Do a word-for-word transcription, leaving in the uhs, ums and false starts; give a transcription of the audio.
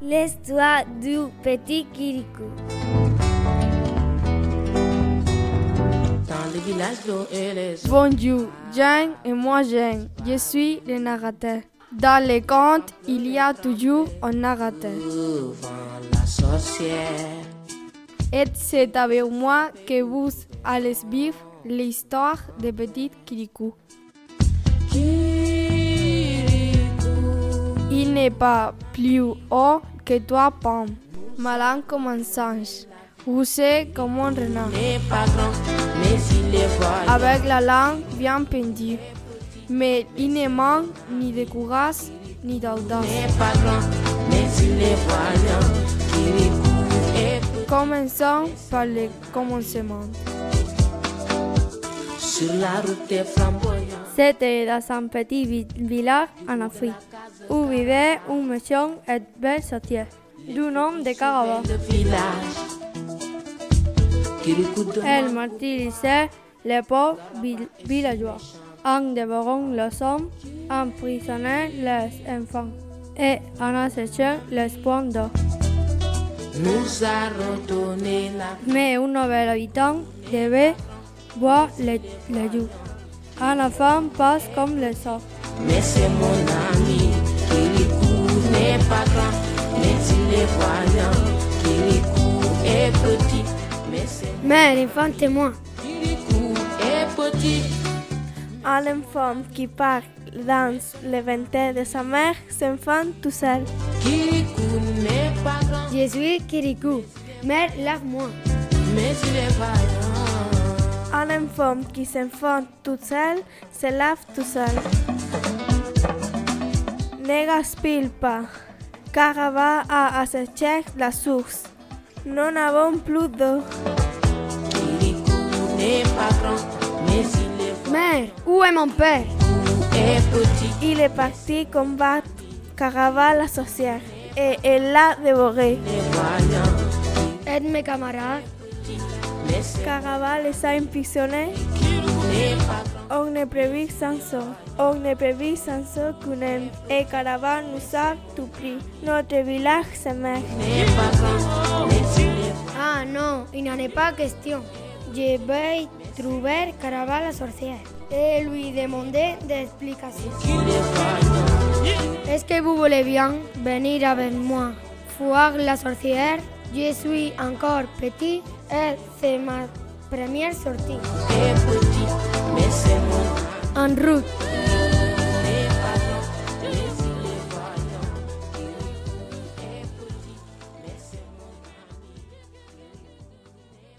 L'histoire du petit Kirikou. Dans le village d'eau et les eaux. Bonjour, Jean et moi Jean, je suis le narrateur. Dans les contes, il y a toujours un narrateur. Devant la sorcière. Et c'est avec moi que vous allez vivre l'histoire de petit Kirikou. Il n'est pas plus haut que toi, Pomme. Malin comme un singe, roussé comme un renard. N'est pas grand, mais il est voyant. Avec la langue bien pendue. Mais il ne manque ni de courage ni d'audace. N'est pas grand, mais il est voyant. Kirikou est petit. Commençons par le commencement. Sur la route des flamboyants. C'était dans un petit vi- village en Afrique, où vivait une maison et belle sorcière, du nom de Carava. Le village. Kirikou demande. Elle martyrisait les pauvres vil- villageois, en dévorant les hommes, en emprisonnant les enfants et en asséchant les points d'eau. Nous a redonné la. Mais un nouvel habitant devait boire le, le jus. Un enfant passe comme le sort. Mais c'est mon ami. Kirikou n'est pas grand, mais il est voyant. Kirikou est petit, mais c'est. Mais l'enfant témoin. Kirikou est petit. Un enfant qui part dans le ventre de sa mère s'enfant tout seul. Kirikou n'est pas grand, Je suis Kirikou. Mère, lave-moi. mais il est vaillant. Un enfant qui s'enfant tout seul se lave tout seul. Ne gaspille pas. Carava a asséché la source. Nous n'avons plus d'eau. Kirikou n'est pas grand, mais il est Mère, où est mon père? est petit. Il est parti combattre Carava la sorcière et elle l'a dévoré. Il est voyant. Aide mes camarades. Mais c'est Carava les a emprisonnés. n'est pas grand. On est prévu sans eau. On est prévu sans eau qu'on aime. Et Carava nous a tout pris. Notre village se meurt. N'est pas grand, mais il est Ah non, il n'en est pas question. Je vais trouver Carava la sorcière et lui demander des explications. il est voyant. Est-ce que vous voulez bien venir avec moi voir la sorcière? Je suis encore petit et c'est ma première sortie. Est petit, mais c'est mon. En route.